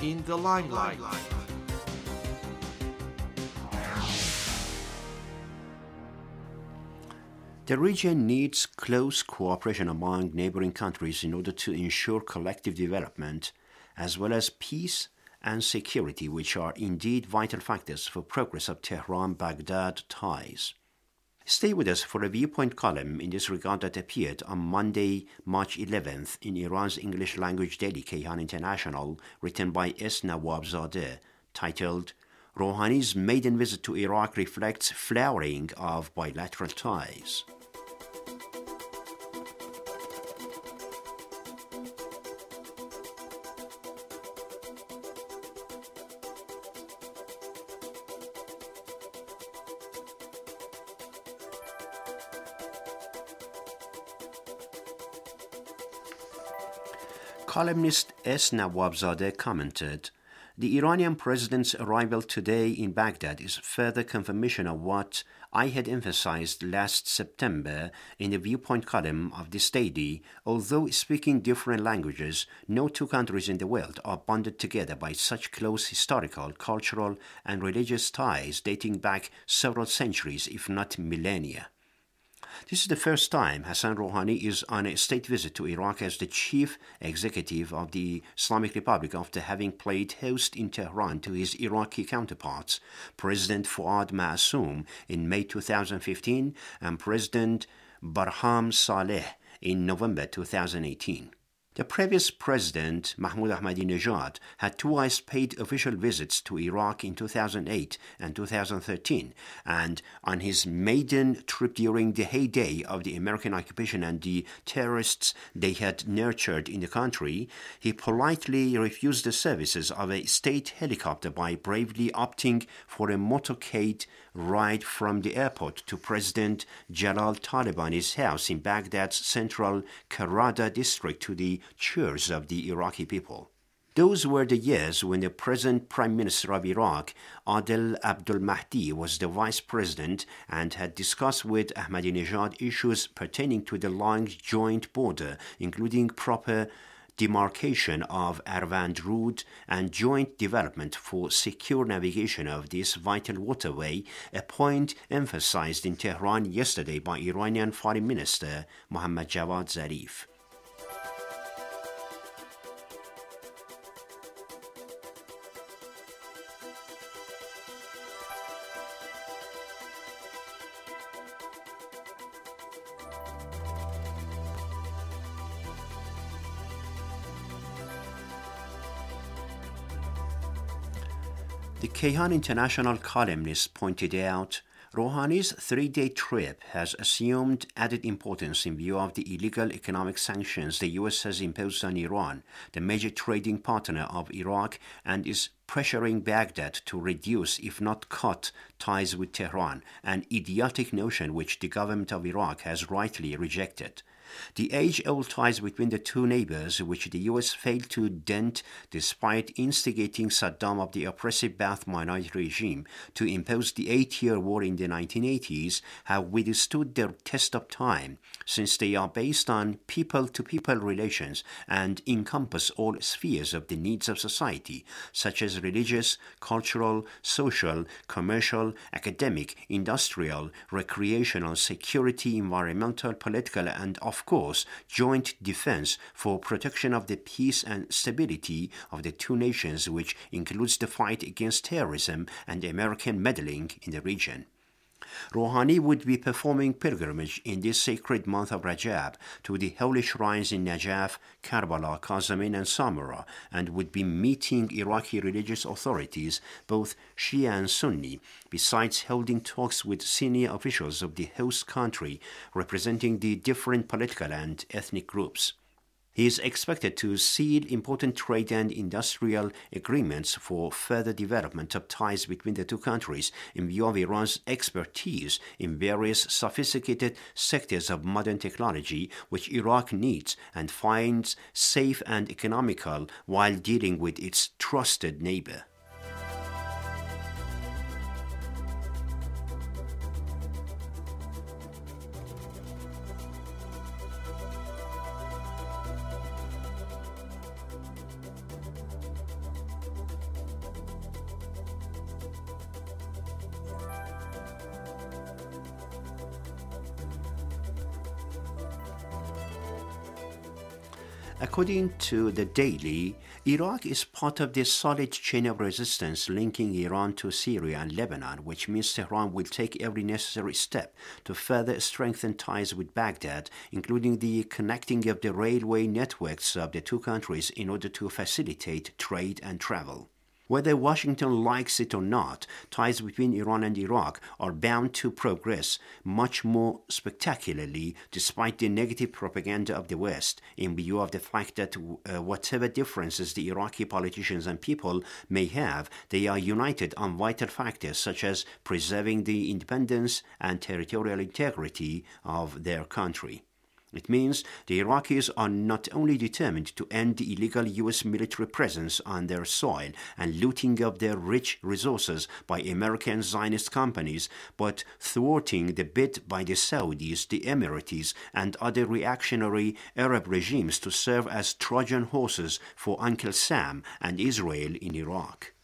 in the limelight. The region needs close cooperation among neighboring countries in order to ensure collective development, as well as peace and security, which are indeed vital factors for progress of Tehran-Baghdad ties. Stay with us for a viewpoint column in this regard that appeared on Monday, March 11th in Iran's English language daily Kayhan International, written by S. Nawabzadeh, titled Rouhani's maiden visit to Iraq reflects flowering of bilateral ties. Columnist S. Nawabzadeh commented, "The Iranian president's arrival today in Baghdad is further confirmation of what I had emphasized last September in the viewpoint column of this daily. Although speaking different languages, no two countries in the world are bonded together by such close historical, cultural, and religious ties dating back several centuries, if not millennia." This is the first time Hassan Rouhani is on a state visit to Iraq as the chief executive of the Islamic Republic after having played host in Tehran to his Iraqi counterparts, President Fuad Ma'soum in May 2015 and President Barham Saleh in November 2018. The previous president, Mahmoud Ahmadinejad, had twice paid official visits to Iraq in 2008 and 2013, and on his maiden trip during the heyday of the American occupation and the terrorists they had nurtured in the country, he politely refused the services of a state helicopter by bravely opting for a motorcade ride from the airport to President Jalal Talabani's house in Baghdad's central Karada district to the cheers of the Iraqi people. Those were the years when the present Prime Minister of Iraq, Adel Abdul Mahdi, was the Vice President and had discussed with Ahmadinejad issues pertaining to the long joint border, including proper demarcation of Arvand Road and joint development for secure navigation of this vital waterway, a point emphasized in Tehran yesterday by Iranian Foreign Minister Mohammad Javad Zarif. The Kayhan International columnist pointed out, Rouhani's three-day trip has assumed added importance in view of the illegal economic sanctions the U.S. has imposed on Iran, the major trading partner of Iraq, and is pressuring Baghdad to reduce, if not cut, ties with Tehran, an idiotic notion which the government of Iraq has rightly rejected. The age-old ties between the two neighbors, which the U.S. failed to dent despite instigating Saddam of the oppressive Ba'ath minority regime to impose the 8-year war in the 1980s, have withstood their test of time, since they are based on people-to-people relations and encompass all spheres of the needs of society, such as religious, cultural, social, commercial, academic, industrial, recreational, security, environmental, political, and of course, joint defense for protection of the peace and stability of the two nations, which includes the fight against terrorism and American meddling in the region. Rouhani would be performing pilgrimage in this sacred month of Rajab to the holy shrines in Najaf, Karbala, Kazamin, and Samarra, and would be meeting Iraqi religious authorities, both Shia and Sunni, besides holding talks with senior officials of the host country representing the different political and ethnic groups. He is expected to seal important trade and industrial agreements for further development of ties between the two countries in view of Iran's expertise in various sophisticated sectors of modern technology, which Iraq needs and finds safe and economical while dealing with its trusted neighbor. According to the Daily, Iraq is part of the solid chain of resistance linking Iran to Syria and Lebanon, which means Tehran will take every necessary step to further strengthen ties with Baghdad, including the connecting of the railway networks of the two countries in order to facilitate trade and travel. Whether Washington likes it or not, ties between Iran and Iraq are bound to progress much more spectacularly despite the negative propaganda of the West, in view of the fact that whatever differences the Iraqi politicians and people may have, they are united on vital factors such as preserving the independence and territorial integrity of their country. It means the Iraqis are not only determined to end the illegal U.S. military presence on their soil and looting of their rich resources by American Zionist companies, but thwarting the bid by the Saudis, the Emiratis, and other reactionary Arab regimes to serve as Trojan horses for Uncle Sam and Israel in Iraq.